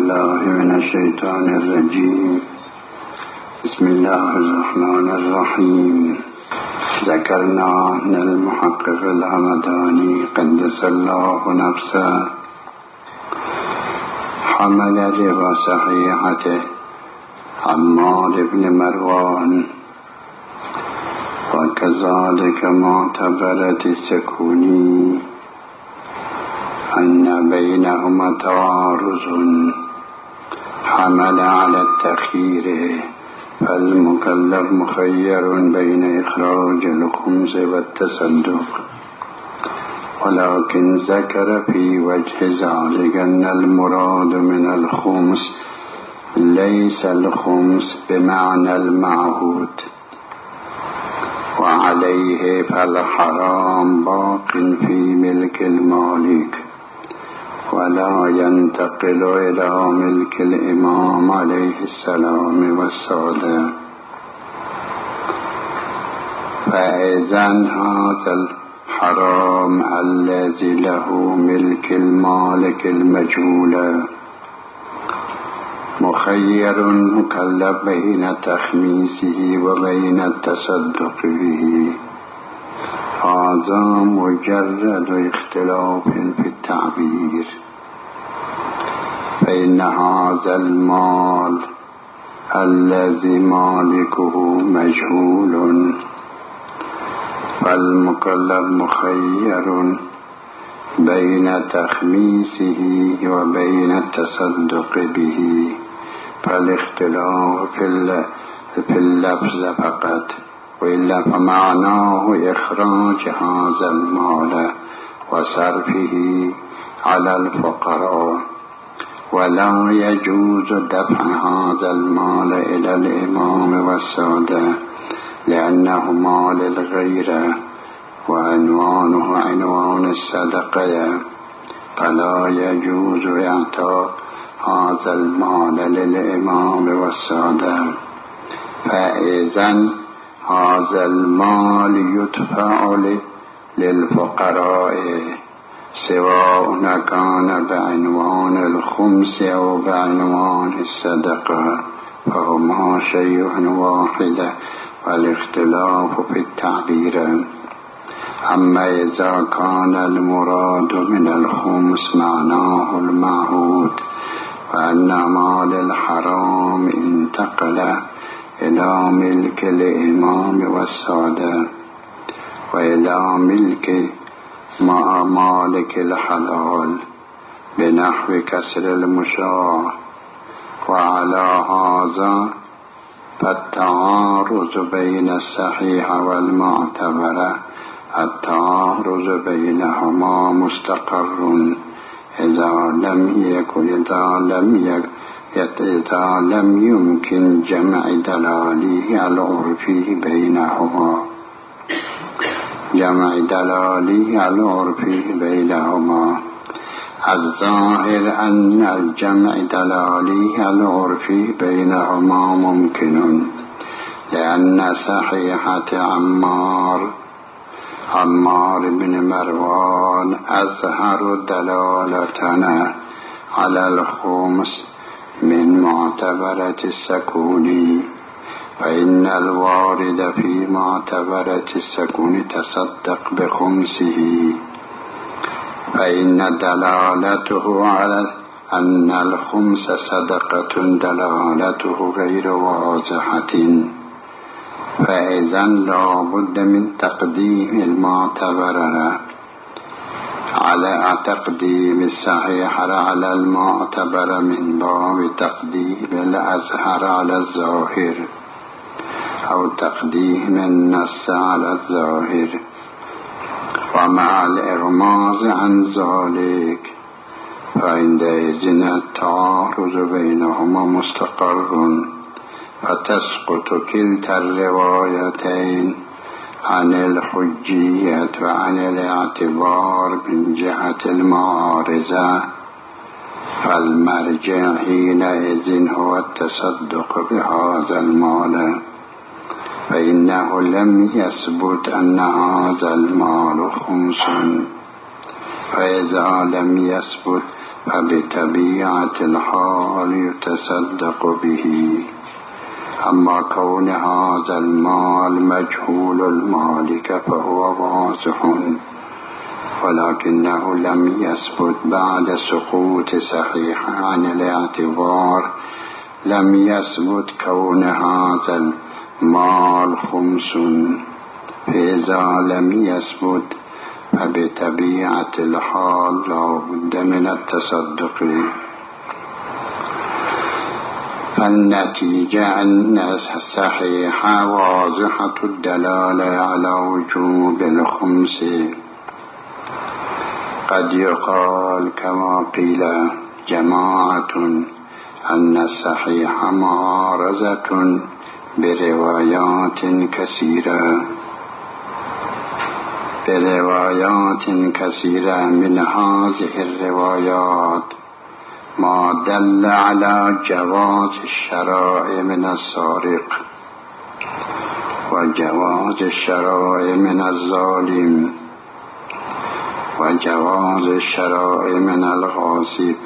بالله من الشیطان الرجیم. بسم الله الرحمن الرحیم. ذکرنا ان المحقق الهمدانی قدس الله نفسه حمل روا صحیحته عمار بن مروان و كذلك معتبرة السكوني أن بينهما تعارض حمل على التخيير، فالمكلف مخير بين إخراج الخمس والتصدق، ولكن ذكر في وجه ذلك أن المراد من الخمس ليس الخمس بمعنى المعهود، وعليه فالحرام باق في ملك المالك ولا ينتقل إلى ملك الإمام عليه السلام والسادة. فإذن هذا الحرام الذي له ملك المالك المجهول مخير مكلف بين تخميسه وبين التصدق به، هذا مجرد اختلاف في التعبير، فإن هذا المال الذي مالكه مجهول فالمكلف مخير بين تخميسه وبين التصدق به، فالاختلاف في اللفظ فقط، وإلا فمعناه إخراج هذا المال وصرفه على الفقراء، ولا يجوز دفع هذا المال إلى الإمام والسادة لأنه مال الغير وعنوانه عنوان الصدقة، فلا يجوز إعطاء هذا المال للإمام والسادة. فإذن هذا المال يدفع للفقراء سواء كان بعنوان الخمس أو بعنوان الصدقة، فهما شيء واحد والاختلاف في التعبير. أما إذا كان المراد من الخمس معناه المعهود، وأن مال الحرام انتقل إلى ملك الإمام والسادة وإلى ملك مالك الحلال بنحو كسر المشاع، وعلى هذا فالتعارض بين الصحيح والمعتبر التعارض بينهما مستقر إذا لم يمكن جمع دلاله العرفي بينهما. الظاهر أن الجمع دلاله العرفي بينهما ممكن، لأن صحيحة عمار بن مروان أظهر دلالتنا على الخمس من معتبرة السكوني، فإن الوارد في معتبرة السكوني تصدق بخمسه، فإن دلالته على أن الخمس صدقة دلالته غير واضحة، فإذن لا بد من تقديم المعتبر على تقديم الصحيح على المعتبر من باب تقديم الأظهر على الظاهر أو تقديم النص على الظاهر. ومع الإغماض عن ذلك فعندئذ التعارض بينهما مستقر، فتسقط كلتا الروايتين عن الحجية وعن الاعتبار من جهة المعارضة، فالمرجع حينئذ هو التصدق بهذا المال، فإنه لم يثبت أن هذا المال خمس، فإذا لم يثبت فبطبيعة الحال يتصدق به. أما كون هذا المال مجهول المالك فهو واضح، ولكنه لم يثبت بعد سقوط صحيح عن الاعتبار. لم يثبت كون هذا المال خمس، فإذا لم يثبت فبطبيعة الحال لا بد من التصدق. فالنتيجة أن الصحيح واضحة الدلالة على وجوب الخمس. قد يقال كما قيل جماعة أن الصحيح معارضة بروايات كثيرة. من هذه الروايات ما دل على جواز الشراء من السارق، وجواز الشراء من الظالم، وجواز الشراء من الغاصب.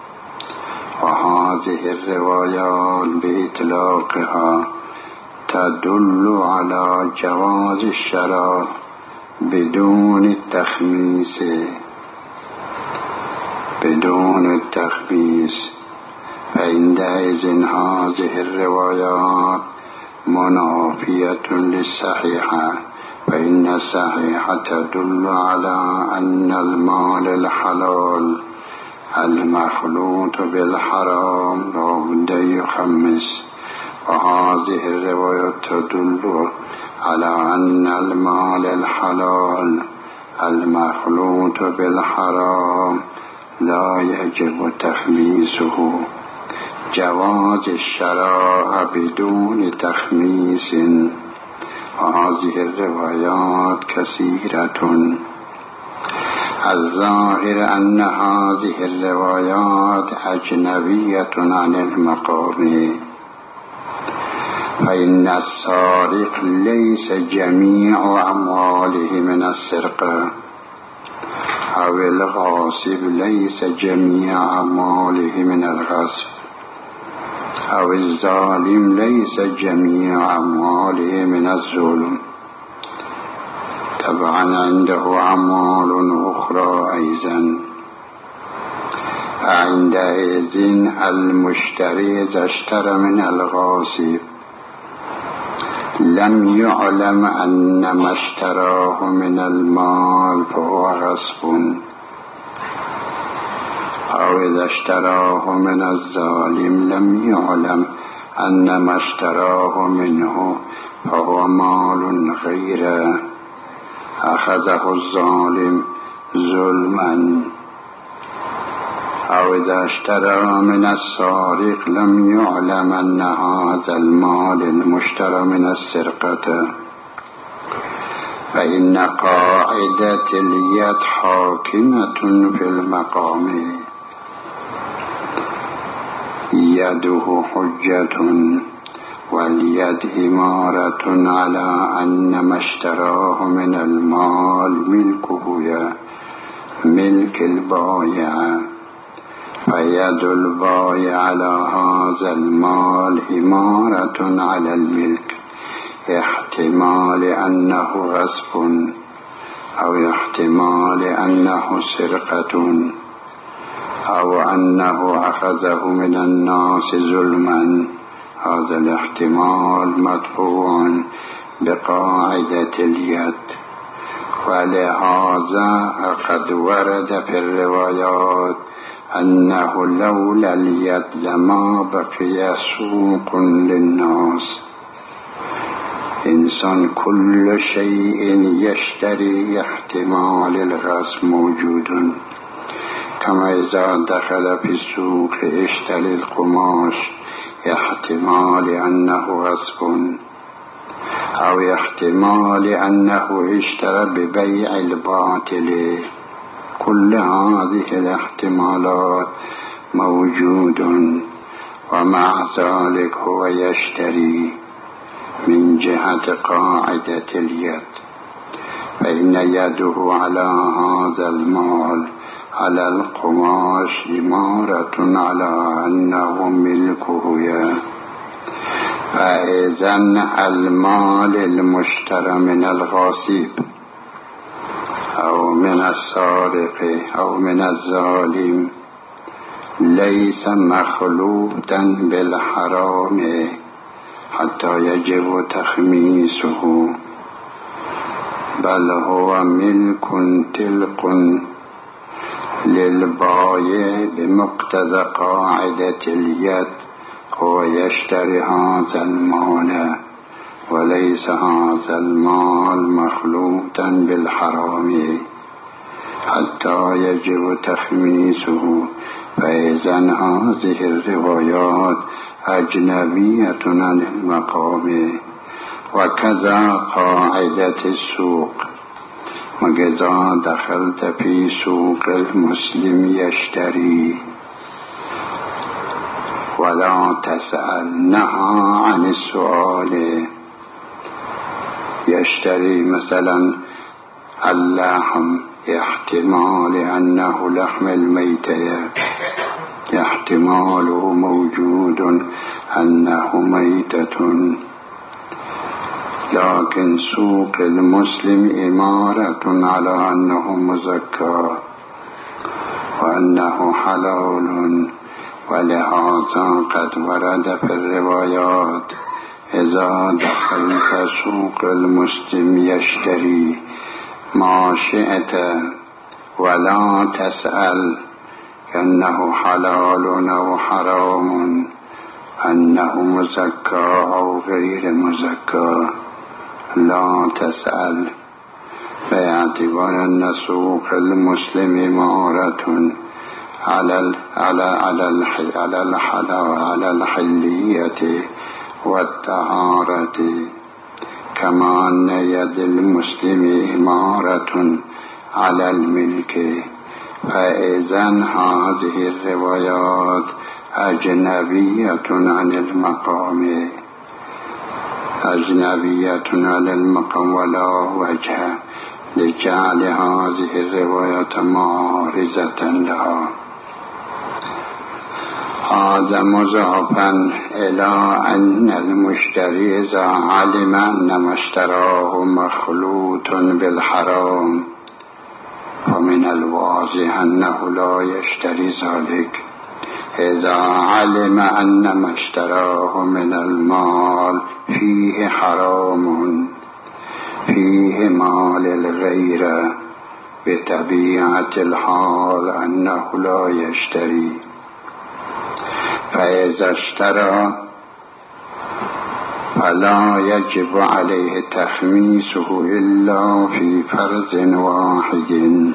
وهذه الروايات بإطلاقها تدل على جواز الشراء بدون التخميس. فعندئذ هذه الروايات منافية للصحيحة، فإن الصحيحة تدل على أن المال الحلال المخلوط بالحرام لا بد يخمس، وهذه الرواية تدل على أن المال الحلال المخلوط بالحرام لا يجب تخميسه. جواز الشراء بدون تخميس. وهذه الروايات كثيرة. الظاهر أن هذه الروايات أجنبية عن المقام، فإن السارق ليس جميع أمواله من السرقة، أو الغاصب ليس جميع أمواله من الغصب، أو الظالم ليس جميع أمواله من الظلم. طبعا عنده أموال أخرى أيضا. فعندئذ المشتري إذا اشترى من الغاصب لم يعلم أن ما اشتراه من المال فهو غصب، أو إذا اشتراه من الظالم لم يعلم أن ما اشتراه منه فهو مال غيره أخذه الظالم ظلما، أو إذا اشترى من السارق لم يعلم أن هذا المال المشترى من السرقة. فإن قاعدة اليد حاكمة في المقام. يده حجة، واليد إمارة على أن ما اشتراه من المال ملكه ملك البائع. فيد البائع على هذا المال إمارة على الملك، احتمال أنه غصب، أو احتمال أنه سرقة، أو أنه أخذه من الناس ظلما. هذا الاحتمال مدفوع بقاعدة اليد. ولهذا قد ورد في الروايات أنه لولا اليد لما بقي سوق للناس. إنسان كل شيء يشتري احتمال الغصب موجود، كما إذا دخل في السوق اشتري القماش احتمال أنه غصب، أو احتمال أنه اشترى ببيع الباطل. كل هذه الاحتمالات موجود، ومع ذلك هو يشتري من جهة قاعدة اليد. فإن يده على هذا المال على القماش إمارة على أنه ملكه، فإذن المال المشترى من الغاصب أو من السارق أو من الظالم ليس مخلوطا بالحرام حتى يجب تخميسه، بل هو ملك تلق للبايع بمقتضى قاعدة اليد، هو يشتري هذا المال وليس هذا المال مخلوطا بالحرام حتى يجب تخميسه. فإذن هذه الروايات أجنبية عن المقام. وكذا قاعدة السوق، وإذا دخلت في سوق المسلم يشتري ولا تسأل، نهى عن السؤال. يشتري مثلا اللحم، احتمال أنه لحم الميتة، احتماله موجود أنه ميتة، لكن سوق المسلم إمارة على أنه مزكى وأنه حلال. ولهذا قد ورد في الروايات إذا دخلت سوق المسلم يشتري ما شئت ولا تسأل أنه حلال أو حرام، أنه مزكى أو غير مزكى، لا تسأل، باعتبار أن سوق المسلم إمارة على الحلية والطهارة، كما أن يد المسلم إمارة على الملك. فإذن هذه الروايات أجنبية عن المقام، أجنبية عن المقام، ولا وجه لجعل هذه الروايات معارضة لها. هذا مضافا إلى أن المشتري إذا علم أن ما اشتراه مخلوط بالحرام فمن الواضح أنه لا يشتري ذلك. إذا علم أن ما اشتراه من المال فيه حرام، فيه مال الغير، بطبيعة الحال أنه لا يشتري. فإذا اشترى فلا يجب عليه تخميسه إلا في فرض واحد،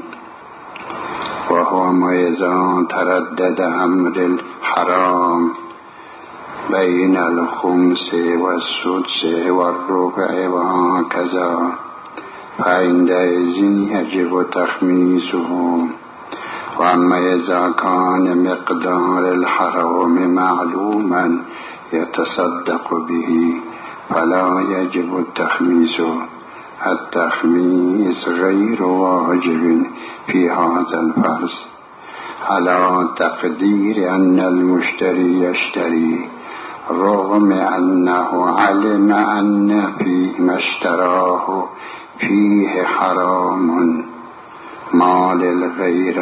وهو ما إذا تردد أمر الحرام بين الخمس والسدس والربع وهكذا، فعندئذ يجب تخميسه. وأما إذا كان مقدار الحرام معلوما يتصدق به فلا يجب التخميس. التخميس غير واجب في هذا الفرض، على تقدير أن المشتري يشتري رغم أنه علم أن فيما اشتراه فيه حرام مال الغير،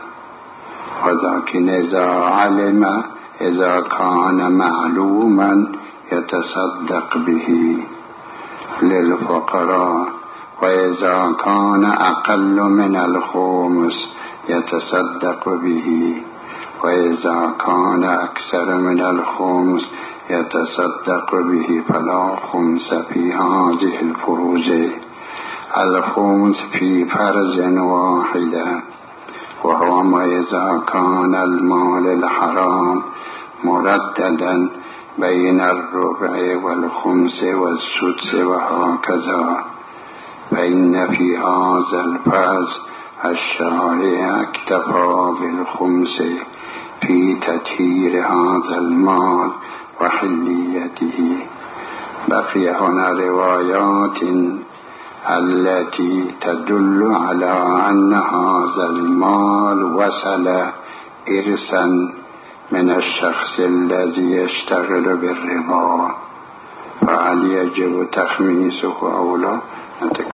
ولكن إذا كان معلوما يتصدق به للفقراء، وإذا كان أقل من الخمس يتصدق به، وإذا كان أكثر من الخمس يتصدق به. فلا خمس في هذه الفروض، الخمس في فرض واحد، وهو ما إذا كان المال الحرام مرددا بين الربع والخمس والسدس وهكذا. فإن في هذا الفرض الشارع اكتفى بالخمس في تطهير هذا المال وحليته. بقي هنا روايات التي تدل على أن هذا المال وصل إرثا من الشخص الذي يشتغل بالربا، فهل يجب تخميسه أو لا؟